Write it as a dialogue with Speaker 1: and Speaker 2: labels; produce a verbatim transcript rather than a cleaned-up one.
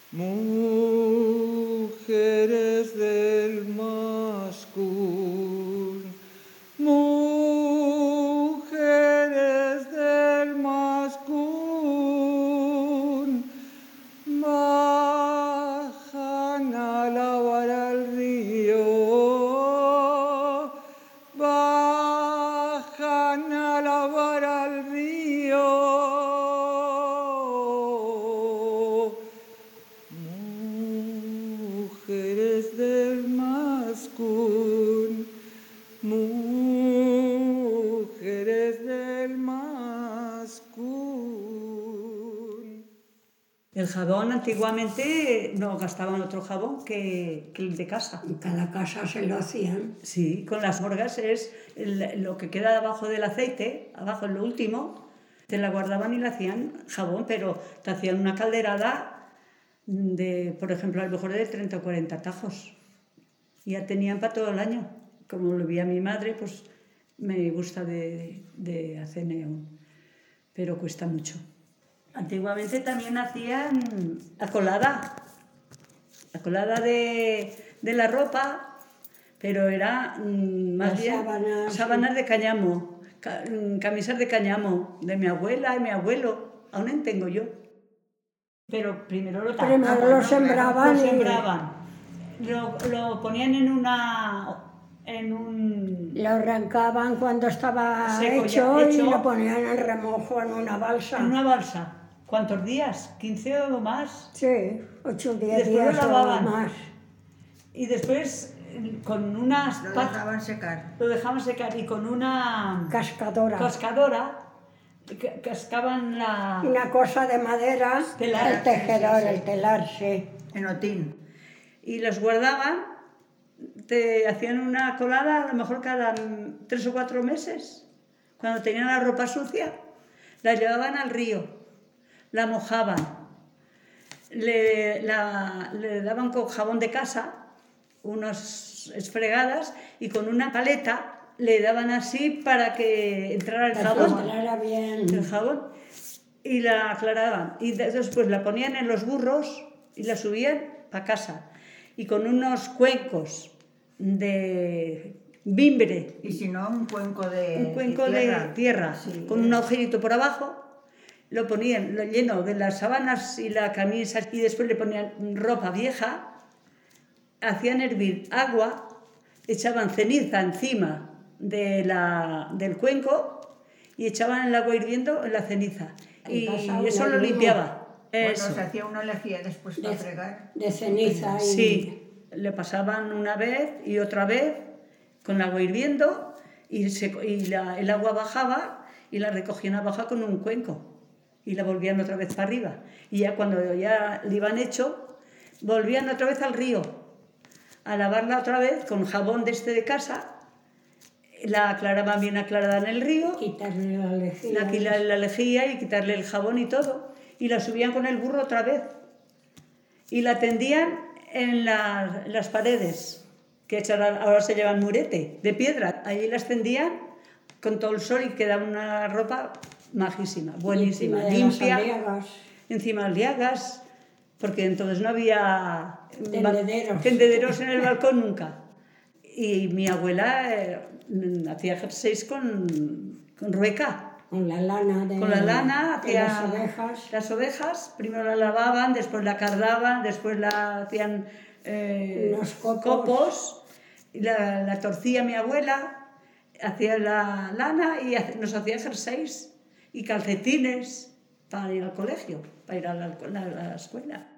Speaker 1: Mujeres del Mascún, mujeres del Mascún, bajan a lavar al río, bajan a lavar al río. Mujeres del Mascún, mujeres del Mascún.
Speaker 2: El jabón antiguamente no gastaban otro jabón que, que el de casa.
Speaker 3: En cada casa se lo hacían.
Speaker 2: Sí, con las morgas es el, lo que queda abajo del aceite, abajo en lo último, te la guardaban y le hacían jabón, pero te hacían una calderada de, por ejemplo, a lo mejor de treinta o cuarenta tajos. Y ya tenían para todo el año. Como lo vi a mi madre, pues me gusta de, de hacer neón, pero cuesta mucho. Antiguamente también hacían acolada, acolada de, de la ropa, pero era mmm, más
Speaker 3: Las
Speaker 2: bien
Speaker 3: sábanas,
Speaker 2: sábanas de cáñamo, ca, camisas de cáñamo, de mi abuela y mi abuelo, aún en tengo yo. Pero primero lo tapaban,
Speaker 3: Primero lo sembraban,
Speaker 2: lo,
Speaker 3: y...
Speaker 2: sembraban. Lo, lo ponían en una... en un...
Speaker 3: Lo arrancaban cuando estaba
Speaker 2: seco,
Speaker 3: hecho,
Speaker 2: hecho
Speaker 3: y lo ponían en remojo en una balsa.
Speaker 2: En una balsa. ¿Cuántos días? ¿quince o más?
Speaker 3: Sí, ocho o diez
Speaker 2: Después
Speaker 3: días
Speaker 2: lo
Speaker 3: o
Speaker 2: lavaban.
Speaker 3: más.
Speaker 2: Y después con unas...
Speaker 4: Lo dejaban secar.
Speaker 2: Lo dejaban secar y con una...
Speaker 3: Cascadora.
Speaker 2: Cascadora cascaban la...
Speaker 3: Una cosa de madera,
Speaker 2: telar,
Speaker 3: el tejedor,
Speaker 2: sí, sí, sí.
Speaker 3: el telar, sí.
Speaker 4: En otín.
Speaker 2: Y los guardaban, te hacían una colada a lo mejor cada tres o cuatro meses. Cuando tenían la ropa sucia, la llevaban al río, la mojaban, le, la, le daban con jabón de casa unas esfregadas y con una paleta le daban así para que entrara el
Speaker 3: Para
Speaker 2: jabón.
Speaker 3: que entrara bien.
Speaker 2: El jabón. Y la aclaraban. Y después la ponían en los burros y la subían para casa. Y con unos cuencos de bimbre.
Speaker 4: Y si no, un cuenco de
Speaker 2: Un cuenco
Speaker 4: de tierra,
Speaker 2: de tierra
Speaker 4: sí,
Speaker 2: con un agujerito por abajo. Lo ponían lo lleno de las sábanas y la camisa y después le ponían ropa vieja. Hacían hervir agua, echaban ceniza encima de la, del cuenco y echaban el agua hirviendo en la ceniza. Y eso lo limpiaba.
Speaker 4: Bueno,
Speaker 2: Eso.
Speaker 4: se hacía una lejía después para
Speaker 3: De,
Speaker 4: fregar.
Speaker 3: de ceniza. Y...
Speaker 2: Sí, le pasaban una vez y otra vez con el agua hirviendo y, se, y la, el agua bajaba y la recogían abajo con un cuenco y la volvían otra vez para arriba. Y ya cuando ya le iban hecho, volvían otra vez al río a lavarla otra vez con jabón de este de casa. La aclaraban bien aclarada en el río,
Speaker 3: quitarle la lejía,
Speaker 2: la, la, la lejía y quitarle el jabón y todo, y la subían con el burro otra vez y la tendían en, la, en las paredes, que ahora se llevan murete de piedra. Allí las tendían con todo el sol y quedaba una ropa majísima, buenísima,
Speaker 3: encima
Speaker 2: limpia,
Speaker 3: de las aliagas.
Speaker 2: Encima de aliagas, porque entonces no había
Speaker 3: tendederos,
Speaker 2: tendederos en el balcón nunca. Y mi abuela eh, hacía jerseys con, con rueca.
Speaker 3: Con la lana de,
Speaker 2: con la lana hacía
Speaker 3: las ovejas.
Speaker 2: Las ovejas, primero la lavaban, después la cardaban, después la hacían eh,
Speaker 3: unos copos.
Speaker 2: copos y la, la torcía mi abuela, hacía la lana y nos hacía jerseys y calcetines para ir al colegio, para ir a la, a la escuela.